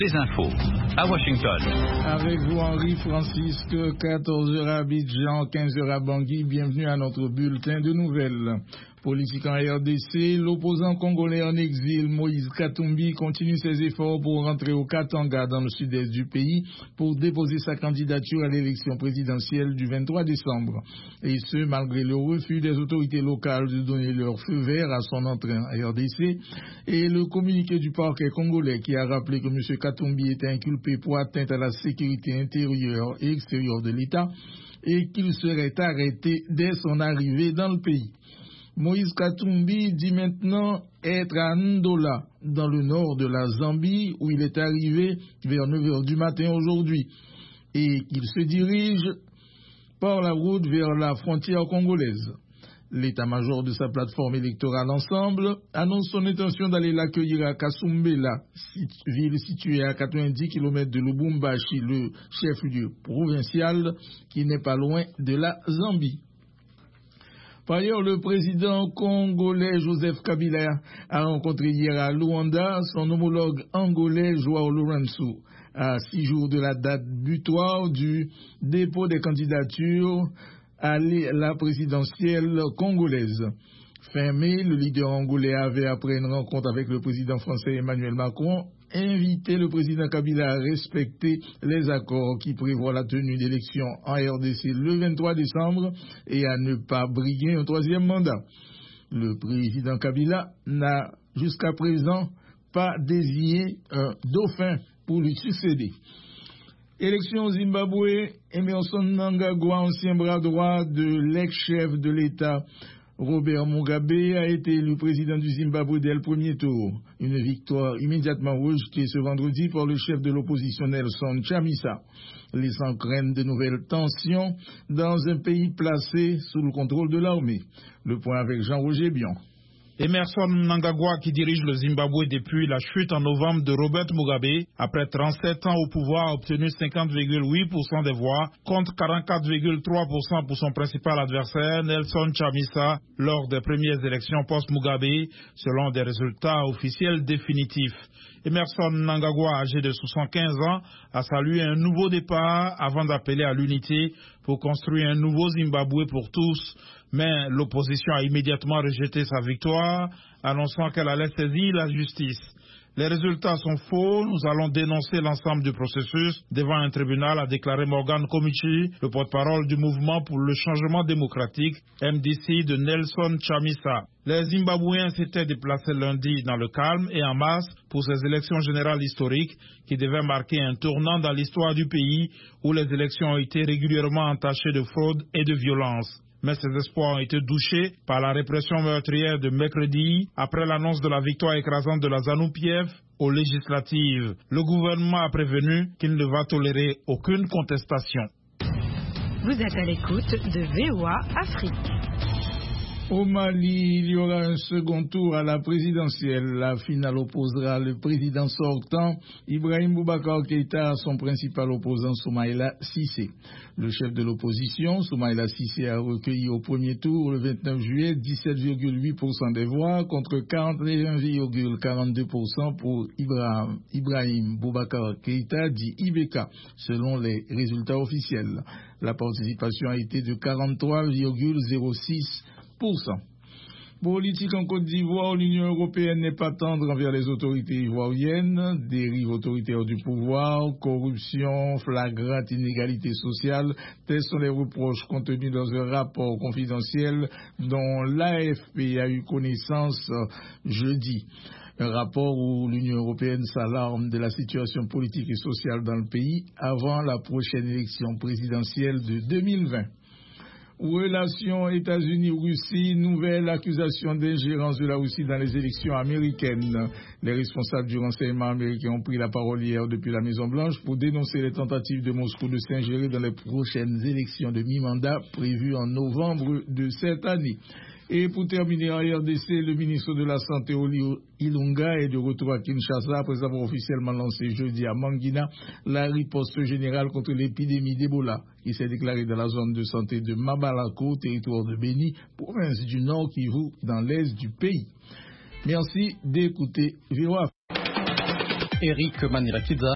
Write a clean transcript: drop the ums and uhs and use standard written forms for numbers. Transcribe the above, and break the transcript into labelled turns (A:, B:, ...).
A: Les infos à Washington.
B: Avec vous, Henri Francisque, 14h à Abidjan, 15h à Bangui. Bienvenue à notre bulletin de nouvelles. Politique en RDC, l'opposant congolais en exil, Moïse Katumbi, continue ses efforts pour rentrer au Katanga dans le sud-est du pays pour déposer sa candidature à l'élection présidentielle du 23 décembre. Et ce, malgré le refus des autorités locales de donner leur feu vert à son entrée en RDC et le communiqué du parquet congolais qui a rappelé que M. Katumbi était inculpé pour atteinte à la sécurité intérieure et extérieure de l'État et qu'il serait arrêté dès son arrivée dans le pays. Moïse Katumbi dit maintenant être à Ndola, dans le nord de la Zambie, où il est arrivé vers 9h du matin aujourd'hui, et qu'il se dirige par la route vers la frontière congolaise. L'état-major de sa plateforme électorale Ensemble annonce son intention d'aller l'accueillir à Kasumbela, ville située à 90 km de Lubumbashi, le chef-lieu provincial qui n'est pas loin de la Zambie. Par ailleurs, le président congolais Joseph Kabila a rencontré hier à Luanda son homologue angolais João Lourenço, à 6 jours de la date butoir du dépôt des candidatures à la présidentielle congolaise. Fin mai, le leader angolais avait, après une rencontre avec le président français Emmanuel Macron, invité le président Kabila à respecter les accords qui prévoient la tenue d'élections en RDC le 23 décembre et à ne pas briguer un troisième mandat. Le président Kabila n'a jusqu'à présent pas désigné un dauphin pour lui succéder. Élection au Zimbabwe, Emmerson Mnangagwa, ancien bras droit de l'ex-chef de l'État Robert Mugabe, a été élu président du Zimbabwe dès le premier tour. Une victoire immédiatement rejetée ce vendredi par le chef de l'opposition Nelson Chamisa, laissant craindre de nouvelles tensions dans un pays placé sous le contrôle de l'armée. Le point avec Jean-Roger Bion.
C: Emmerson Mnangagwa, qui dirige le Zimbabwe depuis la chute en novembre de Robert Mugabe, après 37 ans au pouvoir, a obtenu 50,8% des voix contre 44,3% pour son principal adversaire, Nelson Chamisa, lors des premières élections post-Mugabe, selon des résultats officiels définitifs. Emmerson Mnangagwa, âgé de 75 ans, a salué un nouveau départ avant d'appeler à l'unité pour construire un nouveau Zimbabwe pour tous. Mais l'opposition a immédiatement rejeté sa victoire, annonçant qu'elle allait saisir la justice. Les résultats sont faux, nous allons dénoncer l'ensemble du processus devant un tribunal, a déclaré Morgan Komichi, le porte-parole du mouvement pour le changement démocratique, MDC de Nelson Chamisa. Les Zimbabwéens s'étaient déplacés lundi dans le calme et en masse pour ces élections générales historiques qui devaient marquer un tournant dans l'histoire du pays où les élections ont été régulièrement entachées de fraude et de violence. Mais ces espoirs ont été douchés par la répression meurtrière de mercredi après l'annonce de la victoire écrasante de la ZANU-PF aux législatives. Le gouvernement a prévenu qu'il ne va tolérer aucune contestation.
D: Vous êtes à l'écoute de VOA Afrique.
B: Au Mali, il y aura un second tour à la présidentielle. La finale opposera le président sortant, Ibrahim Boubacar Keïta, à son principal opposant, Soumaïla Cissé. Le chef de l'opposition, Soumaïla Cissé, a recueilli au premier tour, le 29 juillet, 17,8% des voix contre 41,42% pour Ibrahim Boubacar Keïta, dit IBK, selon les résultats officiels. La participation a été de 43,06%. Politique en Côte d'Ivoire, l'Union européenne n'est pas tendre envers les autorités ivoiriennes. Dérive autoritaire du pouvoir, corruption, flagrante inégalité sociale, tels sont les reproches contenus dans un rapport confidentiel dont l'AFP a eu connaissance jeudi. Un rapport où l'Union européenne s'alarme de la situation politique et sociale dans le pays avant la prochaine élection présidentielle de 2020. Relations États-Unis-Russie, nouvelle accusation d'ingérence de la Russie dans les élections américaines. Les responsables du renseignement américain ont pris la parole hier depuis la Maison-Blanche pour dénoncer les tentatives de Moscou de s'ingérer dans les prochaines élections de mi-mandat prévues en novembre de cette année. Et pour terminer, en RDC, le ministre de la Santé, Oli Ilunga, est de retour à Kinshasa après avoir officiellement lancé jeudi à Mangina la riposte générale contre l'épidémie d'Ebola qui s'est déclarée dans la zone de santé de Mabalako, territoire de Béni, province du Nord Kivu, dans l'est du pays. Merci d'écouter VOA.
A: Eric Manirakidza.